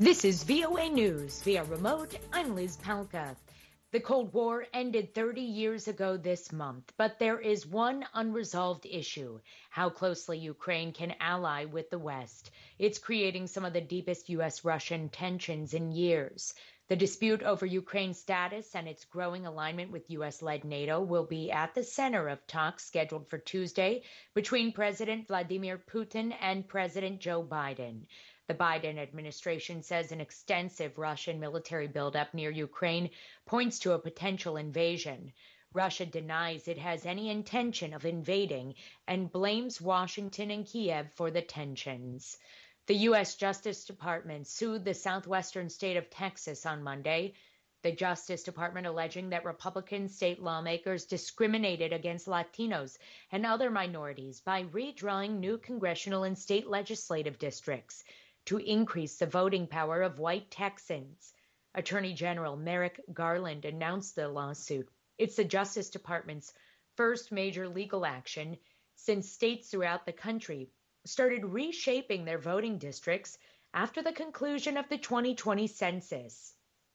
This is VOA News. Via remote, I'm Liz Palka. The Cold War ended 30 years ago this month, but there is one unresolved issue: how closely Ukraine can ally with the West. It's creating some of the deepest U.S.-Russian tensions in years. The dispute over Ukraine's status and its growing alignment with U.S.-led NATO will be at the center of talks scheduled for Tuesday between President Vladimir Putin and President Joe Biden. The Biden administration says an extensive Russian military buildup near Ukraine points to a potential invasion. Russia denies it has any intention of invading and blames Washington and Kiev for the tensions. The U.S. Justice Department sued the southwestern state of Texas on Monday. The Justice Department alleging that Republican state lawmakers discriminated against Latinos and other minorities by redrawing new congressional and state legislative districts to increase the voting power of white Texans. Attorney General Merrick Garland announced the lawsuit. It's the Justice Department's first major legal action since states throughout the country started reshaping their voting districts after the conclusion of the 2020 census.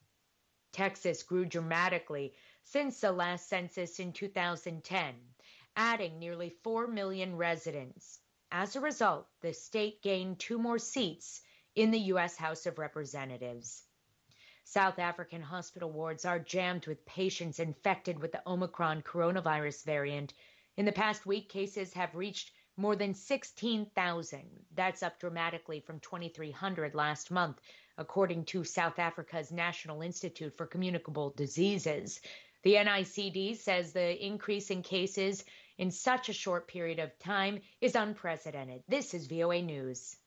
Texas grew dramatically since the last census in 2010, adding nearly 4 million residents. As a result, the state gained 2 more seats in the U.S. House of Representatives. South African hospital wards are jammed with patients infected with the Omicron coronavirus variant. In the past week, cases have reached more than 16,000. That's up dramatically from 2,300 last month, according to South Africa's National Institute for Communicable Diseases. The NICD says the increase in cases in such a short period of time is unprecedented. This is VOA News.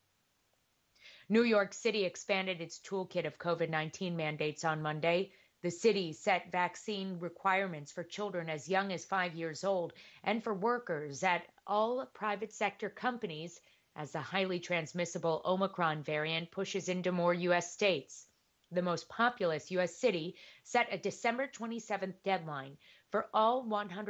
New York City expanded its toolkit of COVID-19 mandates on Monday. The city set vaccine requirements for children as young as 5 years old and for workers at all private sector companies as the highly transmissible Omicron variant pushes into more U.S. states. The most populous U.S. city set a December 27th deadline for all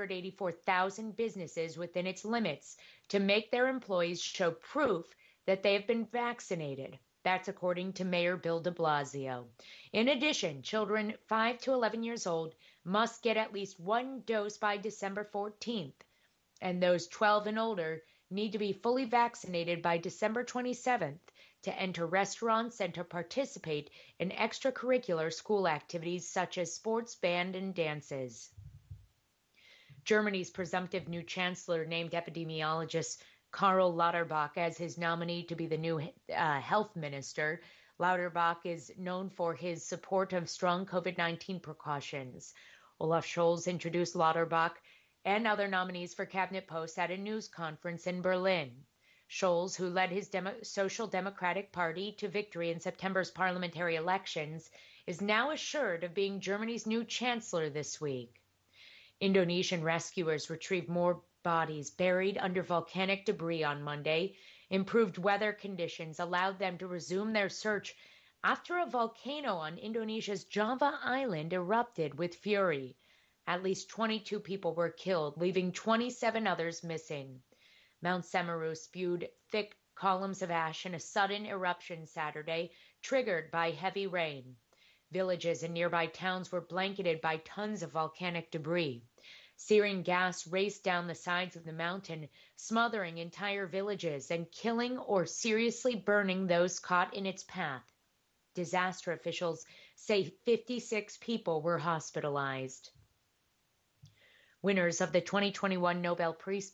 184,000 businesses within its limits to make their employees show proof that they have been vaccinated. That's according to Mayor Bill de Blasio. In addition, children 5 to 11 years old must get at least 1 dose by December 14th, and those 12 and older need to be fully vaccinated by December 27th to enter restaurants and to participate in extracurricular school activities such as sports, band, and dances. Germany's presumptive new chancellor named epidemiologist Karl Lauterbach as his nominee to be the new health minister. Lauterbach is known for his support of strong COVID-19 precautions. Olaf Scholz introduced Lauterbach and other nominees for cabinet posts at a news conference in Berlin. Scholz, who led his Social Democratic Party to victory in September's parliamentary elections, is now assured of being Germany's new chancellor this week. Indonesian rescuers retrieved more bodies buried under volcanic debris on Monday. Improved weather conditions allowed them to resume their search after a volcano on Indonesia's Java Island erupted with fury. At least 22 people were killed, leaving 27 others missing. Mount Semeru spewed thick columns of ash in a sudden eruption Saturday, triggered by heavy rain. Villages and nearby towns were blanketed by tons of volcanic debris. Searing gas raced down the sides of the mountain, smothering entire villages and killing or seriously burning those caught in its path. Disaster officials say 56 people were hospitalized. Winners of the 2021 Nobel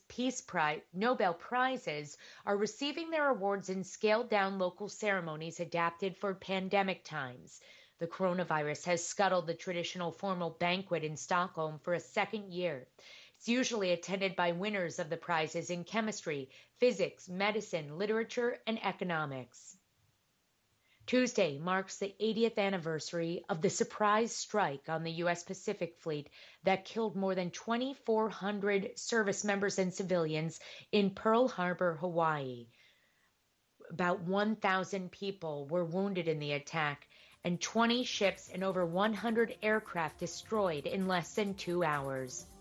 Prizes are receiving their awards in scaled-down local ceremonies adapted for pandemic times. The coronavirus has scuttled the traditional formal banquet in Stockholm for a second year. It's usually attended by winners of the prizes in chemistry, physics, medicine, literature, and economics. Tuesday marks the 80th anniversary of the surprise strike on the U.S. Pacific Fleet that killed more than 2,400 service members and civilians in Pearl Harbor, Hawaii. About 1,000 people were wounded in the attack, and 20 ships and over 100 aircraft destroyed in less than 2 hours.